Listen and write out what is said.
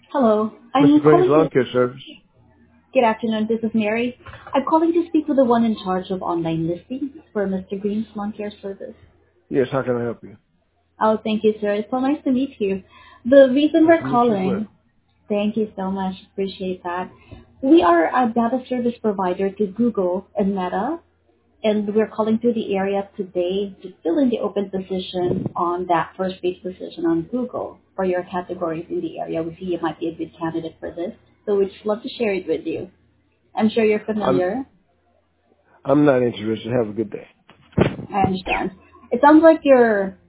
Hello. Mr. I'm Green's calling Lawn to. Care Service. Good afternoon. This is Mary. I'm calling to speak with the one in charge of online listings for Mr. Green's Lawn Care Service. Yes, how can I help you? Oh, thank you, sir. It's so nice to meet you. The reason Nice we're to meet you as well. calling, thank you so much. Appreciate that. We are a data service provider to Google and Meta, and we're calling to the area today to fill in the open position on that first page position on Google for your categories in the area. We see you might be a good candidate for this, so we'd just love to share it with you. I'm sure you're I'm familiar. I'm not interested. Have a good day. I understand. It sounds like you're